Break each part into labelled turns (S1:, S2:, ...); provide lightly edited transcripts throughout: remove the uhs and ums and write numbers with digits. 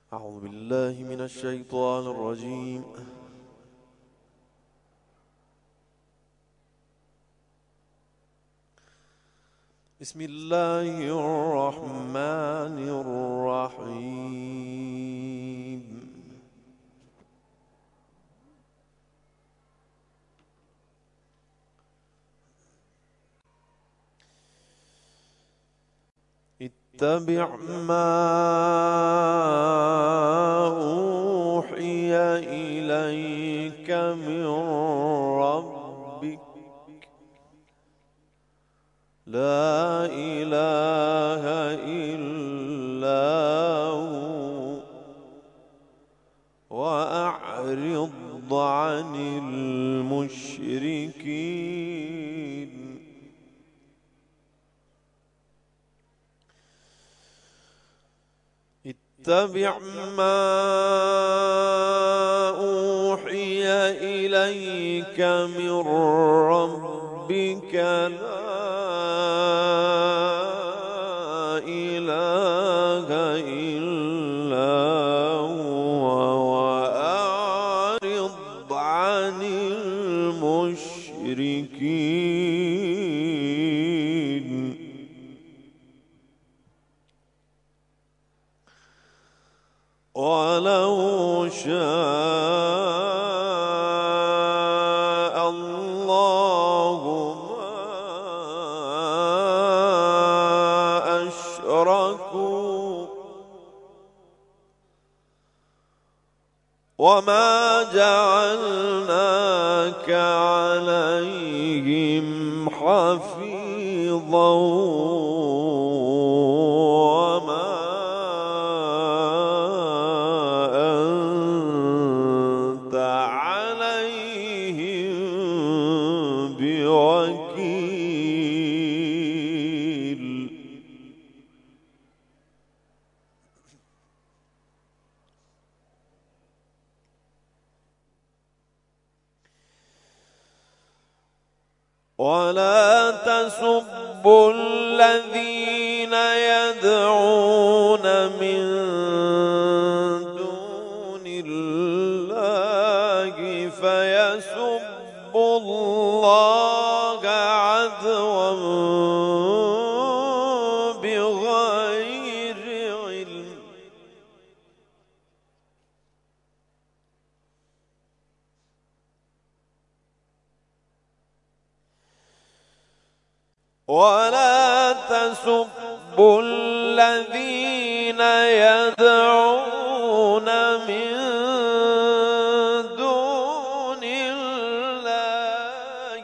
S1: أعوذ بالله من الشيطان الرجيم. بسم الله الرحمن الرحيم. اتبع ما أوحي إليك من ربك لا إله إلا هو وأعرض عن المشركين. اتبع ما أوحي إليك من ربك لا إله إلا هو وأعرض عن المشركين. ولو شاء الله ما أشركوا وما جعلناك عليهم حفيظا وما أنت عليهم بوكيل. ولا تسبوا الذين يدعون من دون الله فيسبوا الله عدوا بغير علم. ولا تسبوا الذين يدعون من دون الله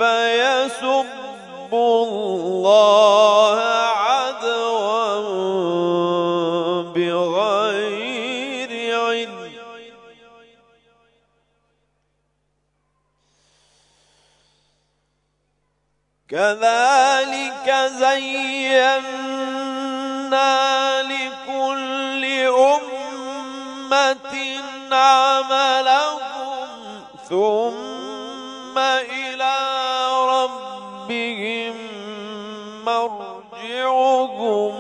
S1: فيسبوا الله عدوا بغير علم. كذلك زينا لكل أمة عملهم ثم إلى ربهم مرجعهم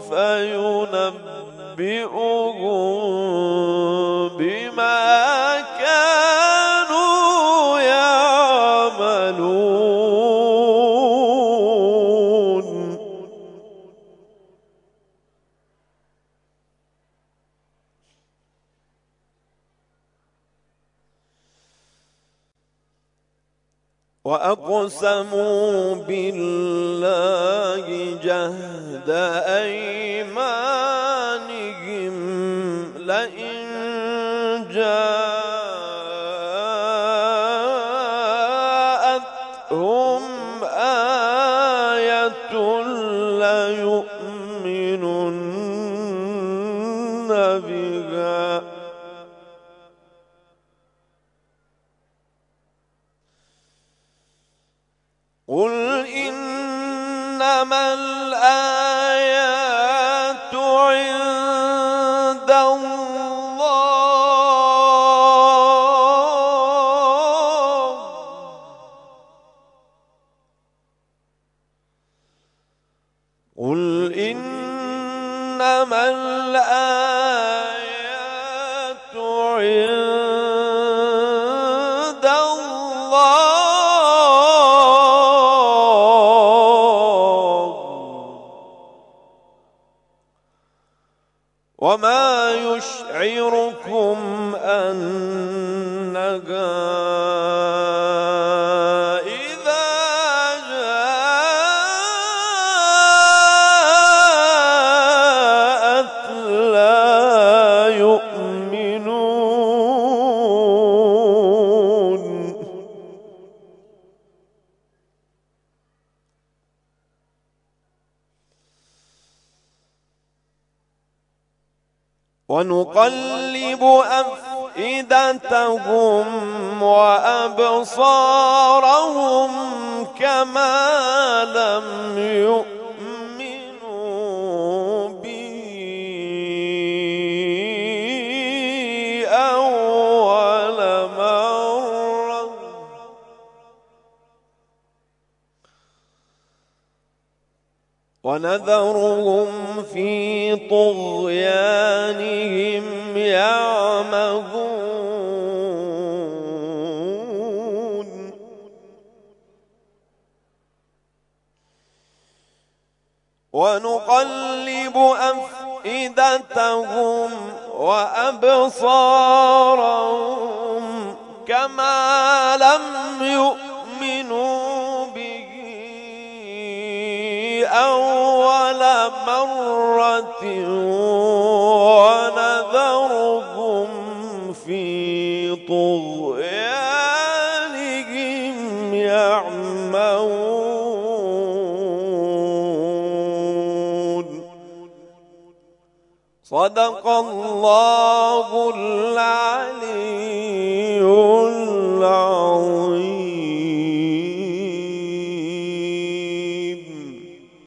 S1: فينبئهم بما كانوا يعملون. وأقسموا بالله جهد أيمانهم لئن جاءتهم آية ليؤمنن بها قل إنما الآيات عند الله قل إنما الآيات وما يشعركم أنها إذا جاءت لا يؤمنون. ونقلب أفئدتهم وأبصارهم كما لم يؤمنوا به أول مرة ونذرهم في طغيانهم يعمهون. ونقلب أفئدتهم وأبصارهم كما لم يؤمنوا به أول مرة ونذرهم في طغيانهم يعمهون. صدق الله العلي